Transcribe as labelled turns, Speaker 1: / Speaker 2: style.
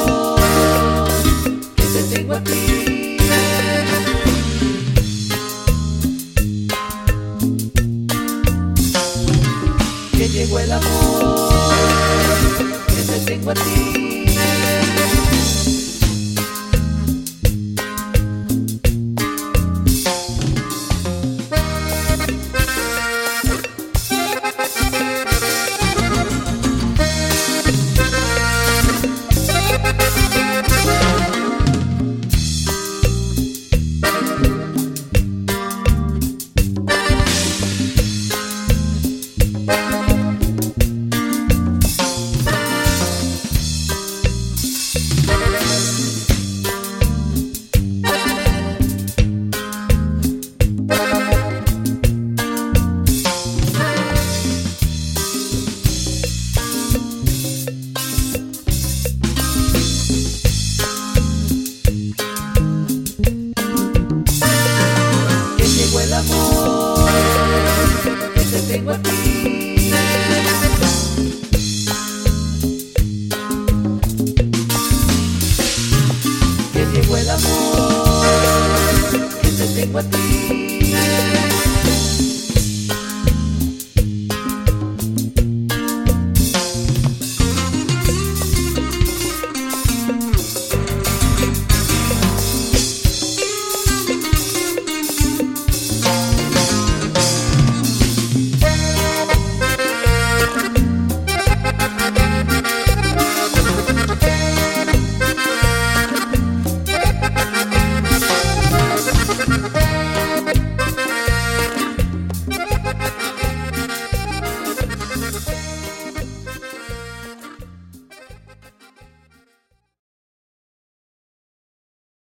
Speaker 1: que te tengo a ti. Que llegó el amor, que te tengo a ti. El amor que te tengo a ti. Que llegó el amor que te tengo a ti.